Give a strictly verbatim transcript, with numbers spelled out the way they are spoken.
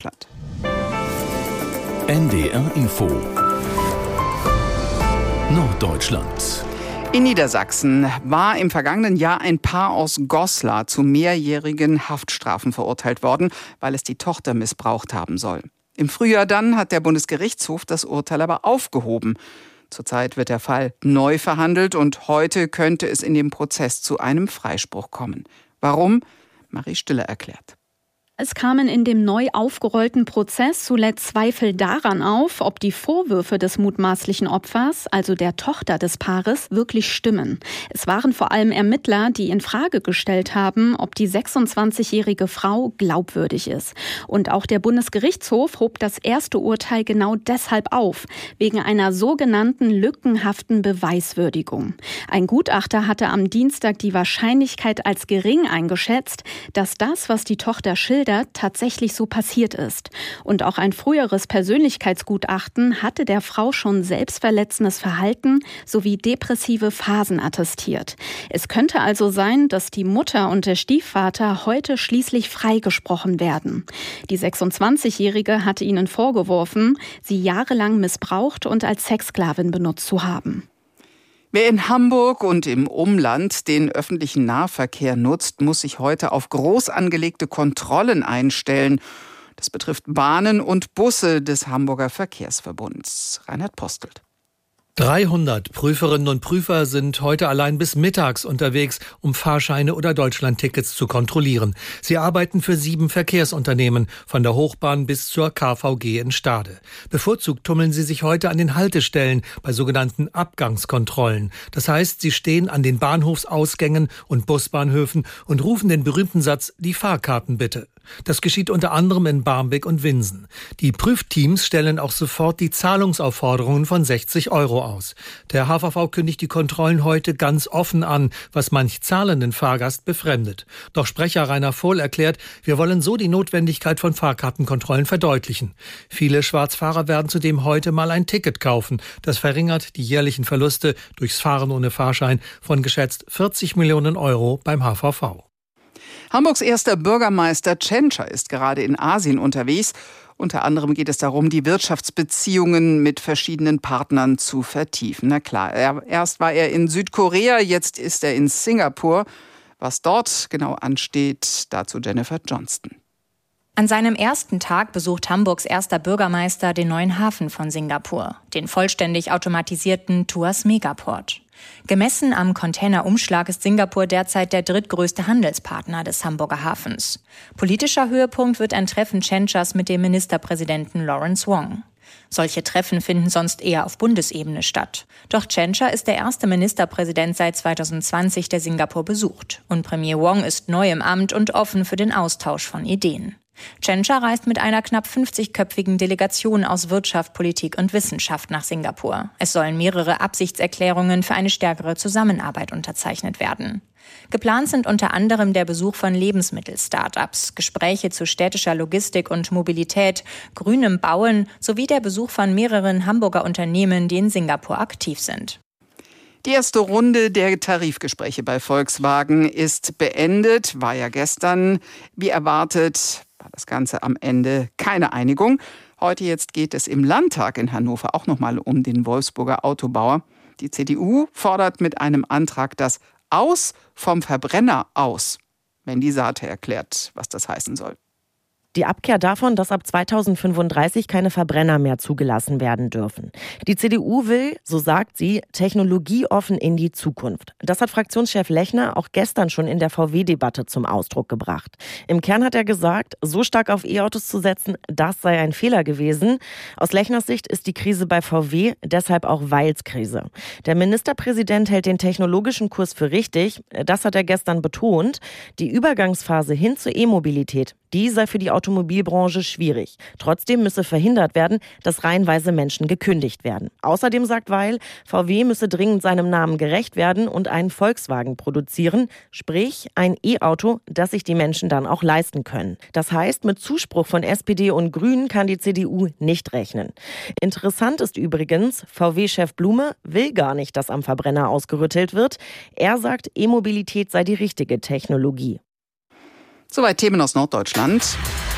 N D R Info Norddeutschland. In Niedersachsen war im vergangenen Jahr ein Paar aus Goslar zu mehrjährigen Haftstrafen verurteilt worden, weil es die Tochter missbraucht haben soll. Im Frühjahr dann hat der Bundesgerichtshof das Urteil aber aufgehoben. Zurzeit wird der Fall neu verhandelt und heute könnte es in dem Prozess zu einem Freispruch kommen. Warum? Marie Stiller erklärt. Es kamen in dem neu aufgerollten Prozess zuletzt Zweifel daran auf, ob die Vorwürfe des mutmaßlichen Opfers, also der Tochter des Paares, wirklich stimmen. Es waren vor allem Ermittler, die in Frage gestellt haben, ob die sechsundzwanzigjährige Frau glaubwürdig ist. Und auch der Bundesgerichtshof hob das erste Urteil genau deshalb auf, wegen einer sogenannten lückenhaften Beweiswürdigung. Ein Gutachter hatte am Dienstag die Wahrscheinlichkeit als gering eingeschätzt, dass das, was die Tochter schildert, tatsächlich so passiert ist. Und auch ein früheres Persönlichkeitsgutachten hatte der Frau schon selbstverletzendes Verhalten sowie depressive Phasen attestiert. Es könnte also sein, dass die Mutter und der Stiefvater heute schließlich freigesprochen werden. Die sechsundzwanzigjährige hatte ihnen vorgeworfen, sie jahrelang missbraucht und als Sexsklavin benutzt zu haben. Wer in Hamburg und im Umland den öffentlichen Nahverkehr nutzt, muss sich heute auf groß angelegte Kontrollen einstellen. Das betrifft Bahnen und Busse des Hamburger Verkehrsverbunds. Reinhard Postelt. dreihundert Prüferinnen und Prüfer sind heute allein bis mittags unterwegs, um Fahrscheine oder Deutschlandtickets zu kontrollieren. Sie arbeiten für sieben Verkehrsunternehmen, von der Hochbahn bis zur K V G in Stade. Bevorzugt tummeln sie sich heute an den Haltestellen bei sogenannten Abgangskontrollen. Das heißt, sie stehen an den Bahnhofsausgängen und Busbahnhöfen und rufen den berühmten Satz, die Fahrkarten bitte. Das geschieht unter anderem in Barmbek und Winsen. Die Prüfteams stellen auch sofort die Zahlungsaufforderungen von sechzig Euro aus. Der H V V kündigt die Kontrollen heute ganz offen an, was manch zahlenden Fahrgast befremdet. Doch Sprecher Rainer Vohl erklärt, wir wollen so die Notwendigkeit von Fahrkartenkontrollen verdeutlichen. Viele Schwarzfahrer werden zudem heute mal ein Ticket kaufen. Das verringert die jährlichen Verluste durchs Fahren ohne Fahrschein von geschätzt vierzig Millionen Euro beim H V V. Hamburgs erster Bürgermeister Tschentscher ist gerade in Asien unterwegs. Unter anderem geht es darum, die Wirtschaftsbeziehungen mit verschiedenen Partnern zu vertiefen. Na klar, er, erst war er in Südkorea, jetzt ist er in Singapur. Was dort genau ansteht, dazu Jennifer Johnston. An seinem ersten Tag besucht Hamburgs erster Bürgermeister den neuen Hafen von Singapur, den vollständig automatisierten Tuas Megaport. Gemessen am Containerumschlag ist Singapur derzeit der drittgrößte Handelspartner des Hamburger Hafens. Politischer Höhepunkt wird ein Treffen Tschentschers mit dem Ministerpräsidenten Lawrence Wong. Solche Treffen finden sonst eher auf Bundesebene statt. Doch Tschentscher ist der erste Ministerpräsident seit zweitausendzwanzig, der Singapur besucht. Und Premier Wong ist neu im Amt und offen für den Austausch von Ideen. Tschentscher reist mit einer knapp fünfzigköpfigen Delegation aus Wirtschaft, Politik und Wissenschaft nach Singapur. Es sollen mehrere Absichtserklärungen für eine stärkere Zusammenarbeit unterzeichnet werden. Geplant sind unter anderem der Besuch von Lebensmittel-Startups, Gespräche zu städtischer Logistik und Mobilität, grünem Bauen sowie der Besuch von mehreren Hamburger Unternehmen, die in Singapur aktiv sind. Die erste Runde der Tarifgespräche bei Volkswagen ist beendet, war ja gestern. Wie erwartet war das Ganze am Ende keine Einigung. Heute jetzt geht es im Landtag in Hannover auch nochmal um den Wolfsburger Autobauer. Die C D U fordert mit einem Antrag das Aus vom Verbrenner aus. Wendy Saate erklärt, was das heißen soll. Die Abkehr davon, dass ab zweitausendfünfunddreißig keine Verbrenner mehr zugelassen werden dürfen. Die C D U will, so sagt sie, technologieoffen in die Zukunft. Das hat Fraktionschef Lechner auch gestern schon in der V W-Debatte zum Ausdruck gebracht. Im Kern hat er gesagt, so stark auf E-Autos zu setzen, das sei ein Fehler gewesen. Aus Lechners Sicht ist die Krise bei V W deshalb auch Weils-Krise. Der Ministerpräsident hält den technologischen Kurs für richtig. Das hat er gestern betont. Die Übergangsphase hin zur E-Mobilität, die sei für die Automobilbranche schwierig. Trotzdem müsse verhindert werden, dass reihenweise Menschen gekündigt werden. Außerdem sagt Weil, V W müsse dringend seinem Namen gerecht werden und einen Volkswagen produzieren, sprich ein E-Auto, das sich die Menschen dann auch leisten können. Das heißt, mit Zuspruch von S P D und Grünen kann die C D U nicht rechnen. Interessant ist übrigens, V W-Chef Blume will gar nicht, dass am Verbrenner ausgerüttelt wird. Er sagt, E-Mobilität sei die richtige Technologie. Soweit Themen aus Norddeutschland.